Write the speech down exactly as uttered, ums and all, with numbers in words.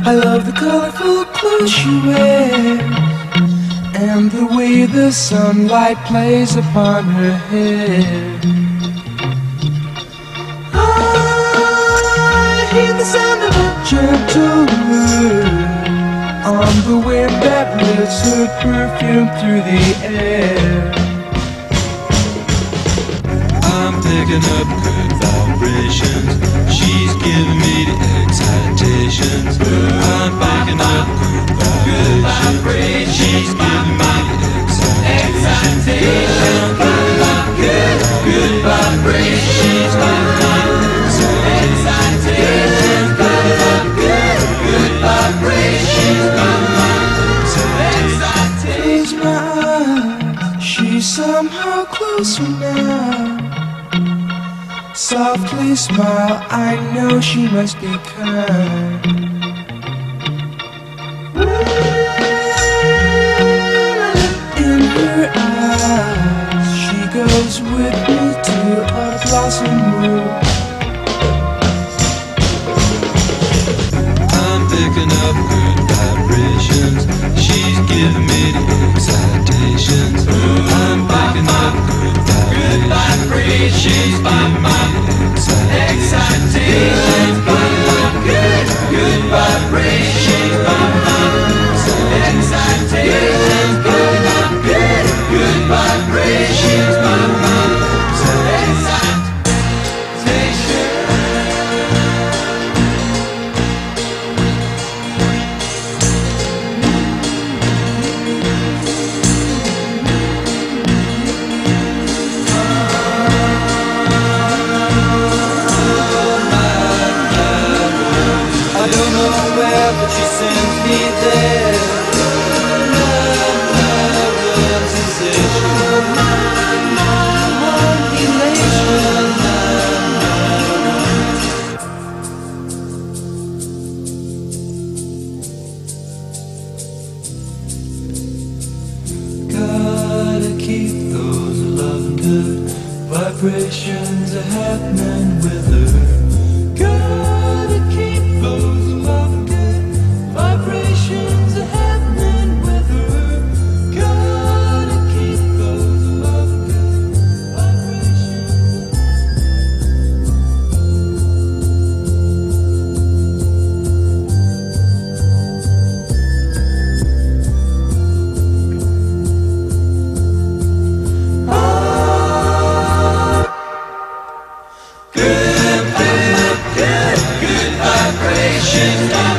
I love the colorful clothes she wears and the way the sunlight plays upon her hair. I hear the sound of a gentle word on the wind that lifts her perfume through the air. I'm picking up good vibrations. She's giving me the excitations. I'm picking up good vibrations. She's giving me the excitations. Good, good vibrations. She's giving me the excitations. Good, good vibrations. She's giving me the excitations. Close my eyes, she's somehow closer now. Softly smile, I know she must be kind. In her eyes, she goes with me to a blossom room. I'm picking up good vibrations. She's giving me the excitations. I'm picking up good vibrations. She's giving me the excitations. Good, good vibrations. Excitations. Good, good vibrations. But she sends me there. Love, love, love's sensation. Elation. Gotta keep those loving good vibrations are happening with her. Gotta keep those loving good vibrations are happening with her. Gotta keep those loving good vibrations. Ah, good, good, good, good vibrations.